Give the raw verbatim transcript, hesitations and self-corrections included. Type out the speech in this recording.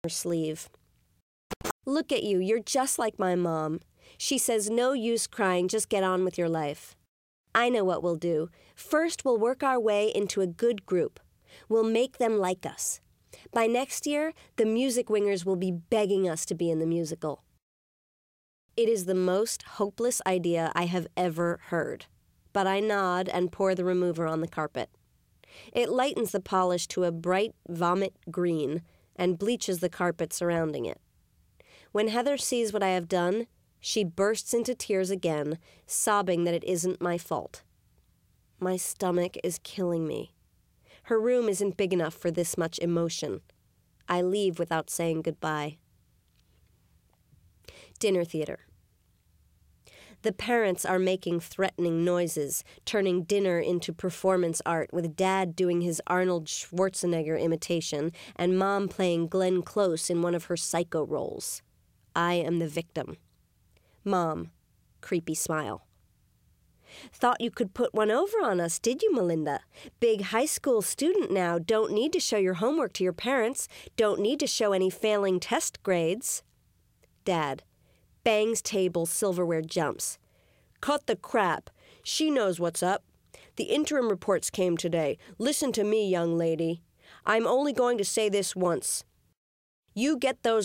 her sleeve. Look at you, you're just like my mom. She says no use crying, just get on with your life. I know what we'll do. First, we'll work our way into a good group. We'll make them like us. By next year, the music wingers will be begging us to be in the musical. It is the most hopeless idea I have ever heard, but I nod and pour the remover on the carpet. It lightens the polish to a bright vomit green and bleaches the carpet surrounding it. When Heather sees what I have done, she bursts into tears again, sobbing that it isn't my fault. My stomach is killing me. Her room isn't big enough for this much emotion. I leave without saying goodbye. Dinner theater. The parents are making threatening noises, turning dinner into performance art, with Dad doing his Arnold Schwarzenegger imitation and Mom playing Glenn Close in one of her psycho roles. I am the victim. Mom, creepy smile. Thought you could put one over on us, did you, Melinda? Big high school student now, don't need to show your homework to your parents, don't need to show any failing test grades. Dad, bangs table, silverware jumps. Cut the crap. She knows what's up. The interim reports came today. Listen to me, young lady. I'm only going to say this once. You get those